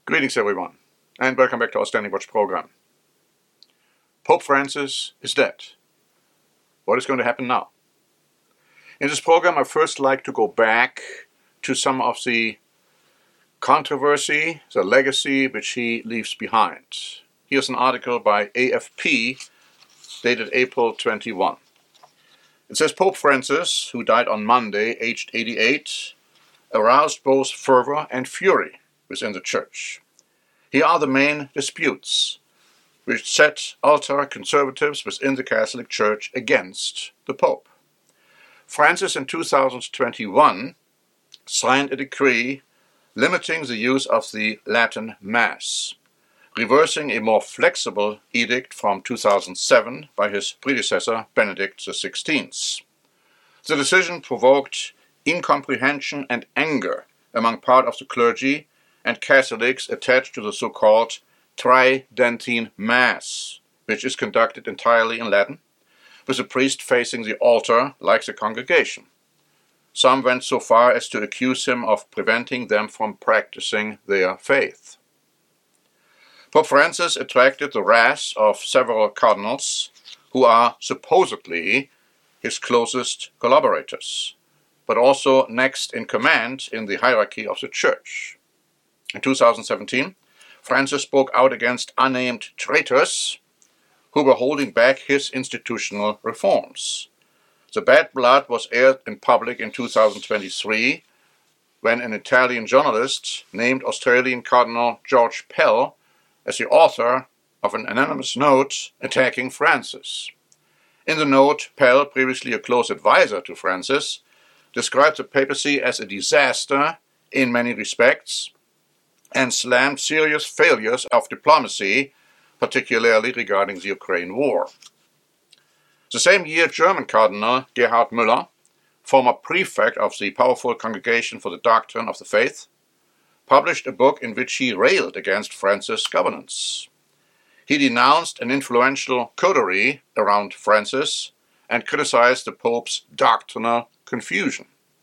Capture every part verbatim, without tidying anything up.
Greetings everyone, and welcome back to our Standing Watch program. Pope Francis is dead. What is going to happen now? In this program I first like to go back to some of the controversy, the legacy which he leaves behind. Here's an article by A F P dated April twenty-first. It says Pope Francis, who died on Monday, aged eighty-eight, aroused both fervor and fury within the Church. Here are the main disputes which set ultra-conservatives within the Catholic Church against the Pope. Francis in two thousand twenty-one signed a decree limiting the use of the Latin Mass, reversing a more flexible edict from two thousand seven by his predecessor Benedict the sixteenth. The decision provoked incomprehension and anger among part of the clergy and Catholics attached to the so-called Tridentine Mass, which is conducted entirely in Latin, with the priest facing the altar like the congregation. Some went so far as to accuse him of preventing them from practicing their faith. Pope Francis attracted the wrath of several cardinals who are supposedly his closest collaborators, but also next in command in the hierarchy of the Church. In two thousand seventeen, Francis spoke out against unnamed traitors who were holding back his institutional reforms. The bad blood was aired in public in two thousand twenty-three when an Italian journalist named Australian Cardinal George Pell as the author of an anonymous note attacking Francis. In the note, Pell, previously a close advisor to Francis, described the papacy as a disaster in many respects and slammed serious failures of diplomacy, particularly regarding the Ukraine war. The same year, German Cardinal Gerhard Müller, former prefect of the powerful Congregation for the Doctrine of the Faith, published a book in which he railed against Francis' governance. He denounced an influential coterie around Francis and criticized the Pope's doctrinal confusion.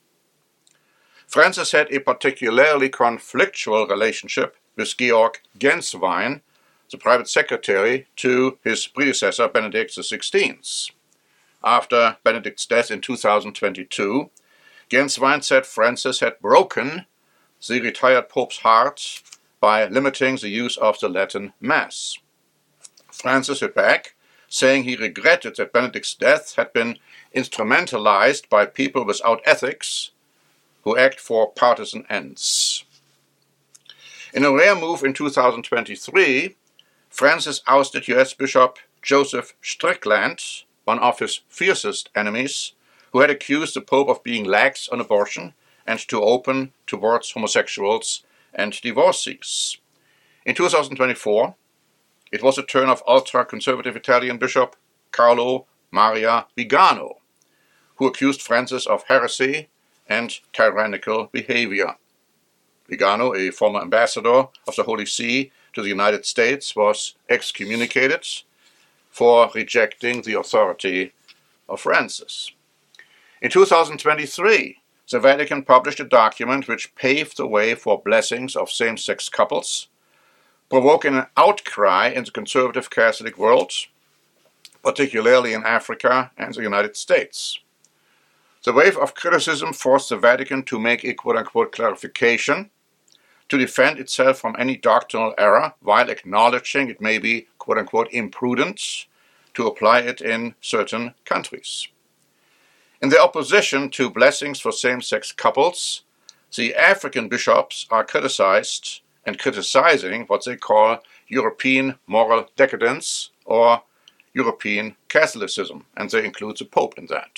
Francis had a particularly conflictual relationship with Georg Genswein, the private secretary to his predecessor Benedict the sixteenth. After Benedict's death in two thousand twenty-two, Genswein said Francis had broken the retired Pope's heart by limiting the use of the Latin Mass. Francis hit back, saying he regretted that Benedict's death had been instrumentalized by people without ethics who act for partisan ends. In a rare move in two thousand twenty-three, Francis ousted U S Bishop Joseph Strickland, one of his fiercest enemies, who had accused the Pope of being lax on abortion and too open towards homosexuals and divorcees. In two thousand twenty-four, it was the turn of ultra-conservative Italian Bishop Carlo Maria Vigano, who accused Francis of heresy and tyrannical behavior. Vigano, a former ambassador of the Holy See to the United States, was excommunicated for rejecting the authority of Francis. In two thousand twenty-three, the Vatican published a document which paved the way for blessings of same-sex couples, provoking an outcry in the conservative Catholic world, particularly in Africa and the United States. The wave of criticism forced the Vatican to make a quote-unquote clarification to defend itself from any doctrinal error while acknowledging it may be quote-unquote imprudent to apply it in certain countries. In their opposition to blessings for same-sex couples, the African bishops are criticized and criticizing what they call European moral decadence or European Catholicism, and they include the Pope in that.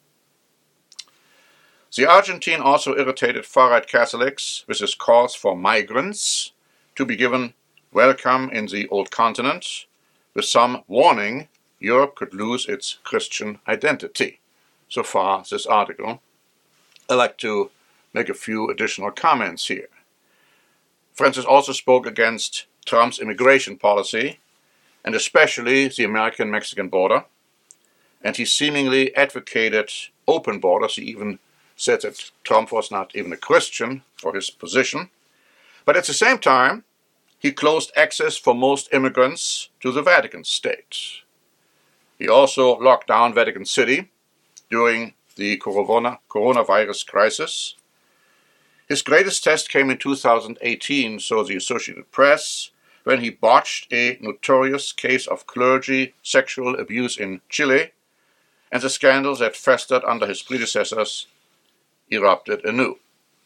The Argentine also irritated far-right Catholics with his calls for migrants to be given welcome in the old continent, with some warning Europe could lose its Christian identity. So far, this article. I'd like to make a few additional comments here. Francis also spoke against Trump's immigration policy, and especially the American-Mexican border, and he seemingly advocated open borders. He even said that Trump was not even a Christian for his position. But at the same time, he closed access for most immigrants to the Vatican State. He also locked down Vatican City during the corona, coronavirus crisis. His greatest test came in two thousand eighteen, so the Associated Press, when he botched a notorious case of clergy sexual abuse in Chile, and the scandals that festered under his predecessors erupted anew.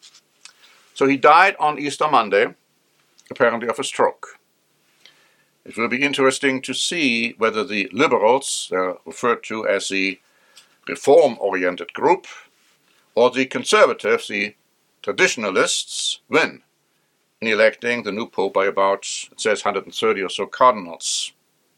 So he died on Easter Monday, apparently of a stroke. It will be interesting to see whether the liberals, they're referred to as the reform-oriented group, or the conservatives, the traditionalists, win in electing the new pope by about, it says, one hundred thirty or so cardinals.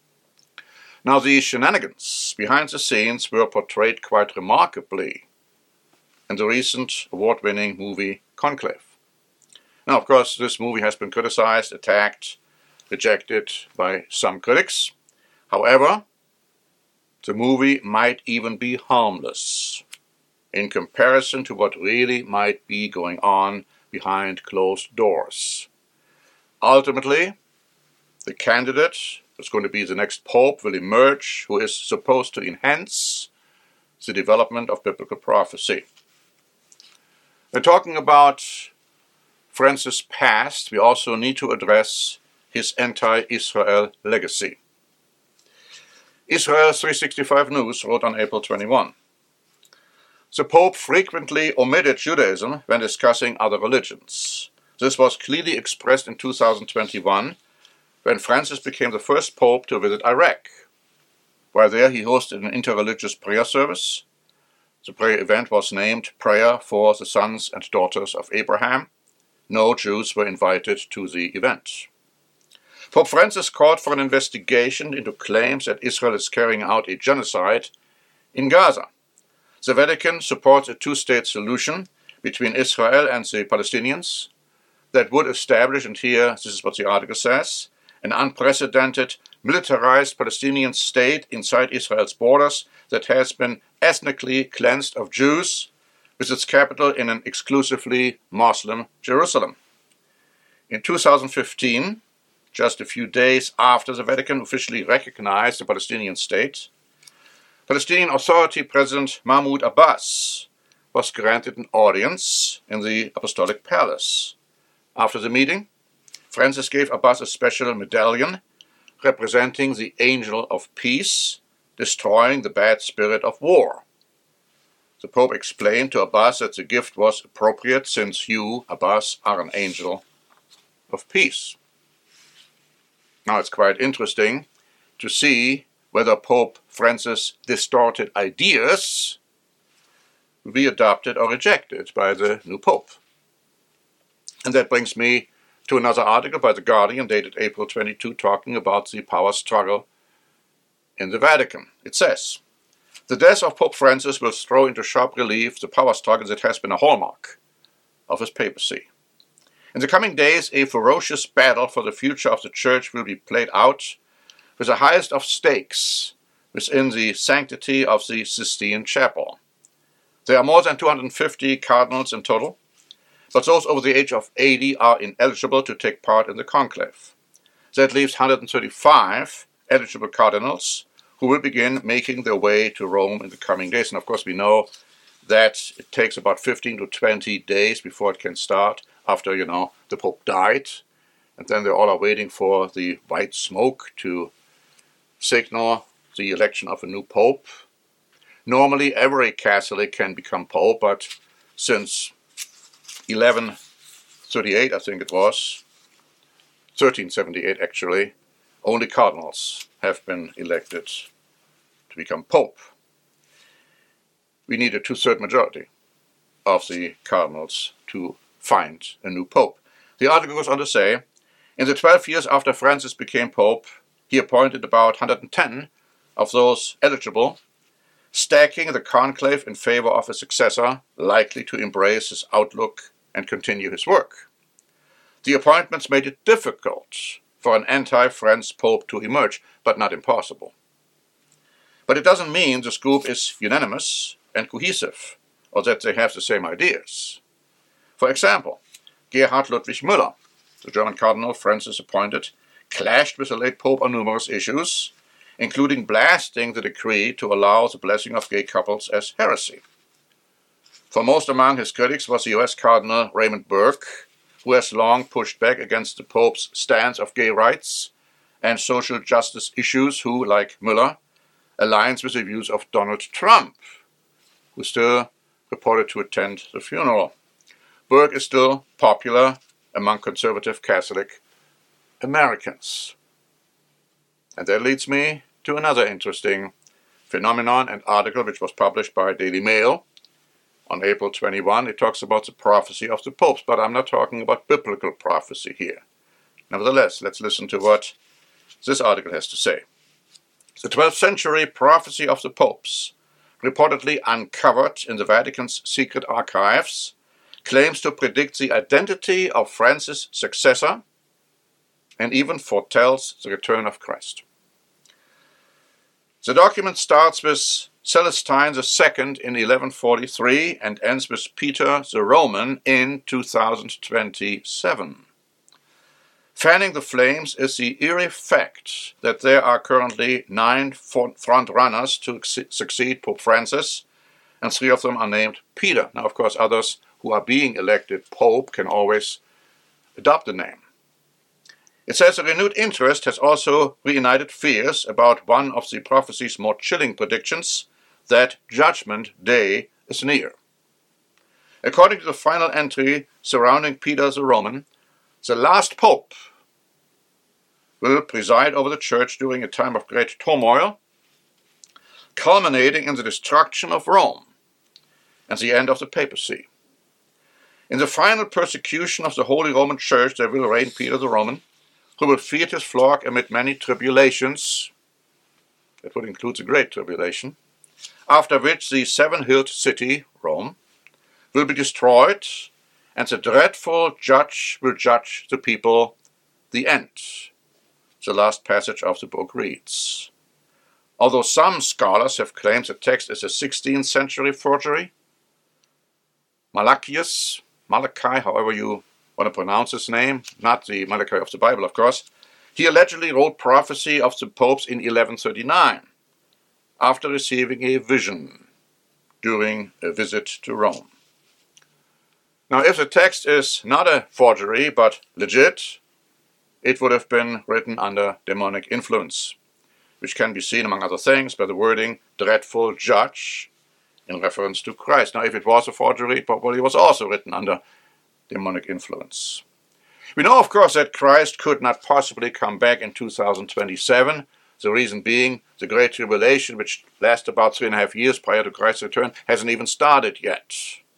Now, the shenanigans behind the scenes were portrayed quite remarkably in the recent award-winning movie Conclave. Now, of course, this movie has been criticized, attacked, rejected by some critics. However, the movie might even be harmless in comparison to what really might be going on behind closed doors. Ultimately, the candidate who's going to be the next pope will emerge, who is supposed to enhance the development of biblical prophecy. When talking about Francis' past, we also need to address his anti-Israel legacy. Israel three sixty-five News wrote on April twenty-first, "The Pope frequently omitted Judaism when discussing other religions. This was clearly expressed in two thousand twenty-one, when Francis became the first Pope to visit Iraq. While there, he hosted an interreligious prayer service. The prayer event was named Prayer for the Sons and Daughters of Abraham. No Jews were invited to the event. Pope Francis called for an investigation into claims that Israel is carrying out a genocide in Gaza. The Vatican supports a two-state solution between Israel and the Palestinians that would establish, and here this is what the article says, an unprecedented militarized Palestinian state inside Israel's borders that has been ethnically cleansed of Jews, with its capital in an exclusively Muslim Jerusalem. In two thousand fifteen, just a few days after the Vatican officially recognized the Palestinian state, Palestinian Authority President Mahmoud Abbas was granted an audience in the Apostolic Palace. After the meeting, Francis gave Abbas a special medallion representing the angel of peace, destroying the bad spirit of war. The Pope explained to Abbas that the gift was appropriate since you, Abbas, are an angel of peace. Now it's quite interesting to see whether Pope Francis' distorted ideas will be adopted or rejected by the new Pope. And that brings me to another article by The Guardian dated April twenty-second talking about the power struggle in the Vatican. It says, "The death of Pope Francis will throw into sharp relief the power struggle that has been a hallmark of his papacy. In the coming days, a ferocious battle for the future of the Church will be played out with the highest of stakes within the sanctity of the Sistine Chapel. There are more than two hundred fifty cardinals in total, but those over the age of eighty are ineligible to take part in the conclave. That leaves one hundred thirty-five eligible cardinals who will begin making their way to Rome in the coming days. And of course we know that it takes about fifteen to twenty days before it can start after, you know, the Pope died. And then they all are waiting for the white smoke to signal the election of a new Pope. Normally every Catholic can become Pope, but since eleven thirty-eight, I think it was, thirteen seventy-eight actually, only cardinals have been elected to become Pope. We need a two-thirds majority of the cardinals to find a new Pope. The article goes on to say, in the twelve years after Francis became Pope, he appointed about one hundred ten of those eligible, stacking the conclave in favor of a successor likely to embrace his outlook and continue his work. The appointments made it difficult for an anti-France Pope to emerge, but not impossible. But it doesn't mean this group is unanimous and cohesive, or that they have the same ideas. For example, Gerhard Ludwig Müller, the German cardinal Francis appointed, clashed with the late Pope on numerous issues, including blasting the decree to allow the blessing of gay couples as heresy. Foremost among his critics was the U S Cardinal Raymond Burke, who has long pushed back against the Pope's stance of gay rights and social justice issues, who, like Müller, aligns with the views of Donald Trump, who still reported to attend the funeral. Burke is still popular among conservative Catholic Americans. And that leads me to another interesting phenomenon and article which was published by Daily Mail on April twenty-first. It talks about the prophecy of the popes, but I'm not talking about biblical prophecy here. Nevertheless, let's listen to what this article has to say. The twelfth century prophecy of the popes, reportedly uncovered in the Vatican's secret archives, claims to predict the identity of Francis' successor and even foretells the return of Christ. The document starts with Celestine the Second in eleven forty-three and ends with Peter the Roman in two thousand twenty-seven. Fanning the flames is the eerie fact that there are currently nine front-runners to succeed Pope Francis, and three of them are named Peter. Now, of course, others who are being elected Pope can always adopt the name. It says a renewed interest has also reignited fears about one of the prophecy's more chilling predictions, that Judgment Day is near. According to the final entry surrounding Peter the Roman, the last Pope will preside over the Church during a time of great turmoil, culminating in the destruction of Rome and the end of the papacy. In the final persecution of the Holy Roman Church there will reign Peter the Roman, who will feed his flock amid many tribulations, that would include the Great Tribulation, after which the seven-hilled city, Rome, will be destroyed, and the dreadful judge will judge the people, the end. The last passage of the book reads. Although some scholars have claimed the text is a sixteenth century forgery, Malachius, Malachi, however you want to pronounce his name, not the Malachi of the Bible, of course, he allegedly wrote prophecy of the popes in eleven thirty-nine, after receiving a vision during a visit to Rome. Now, if the text is not a forgery, but legit, it would have been written under demonic influence, which can be seen, among other things, by the wording dreadful judge in reference to Christ. Now, if it was a forgery, it probably was also written under demonic influence. We know, of course, that Christ could not possibly come back in two thousand twenty-seven, the reason being the Great Tribulation, which lasts about three and a half years prior to Christ's return, hasn't even started yet.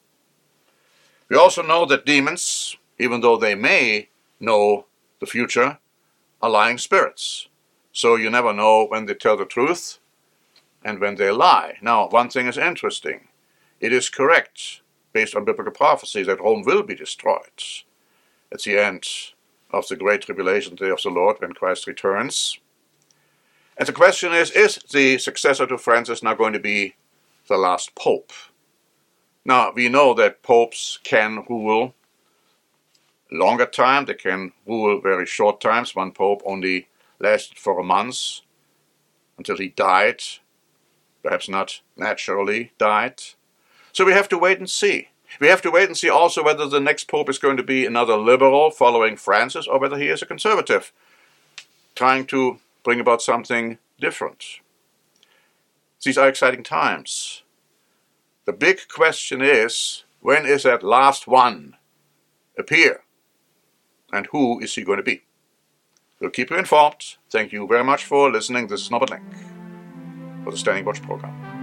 We also know that demons, even though they may know the future, are lying spirits. So you never know when they tell the truth and when they lie. Now, one thing is interesting. It is correct, based on biblical prophecy, that Rome will be destroyed at the end of the Great Tribulation, the day of the Lord, when Christ returns. And the question is, is the successor to Francis now going to be the last pope? Now, we know that popes can rule longer time, they can rule very short times. One pope only lasted for a month until he died, perhaps not naturally died. So we have to wait and see. We have to wait and see also whether the next pope is going to be another liberal following Francis, or whether he is a conservative, trying to bring about something different. These are exciting times. The big question is, when is that last one appear? And who is he going to be? We'll keep you informed. Thank you very much for listening. This is Norbert Lenk for the Standing Watch program.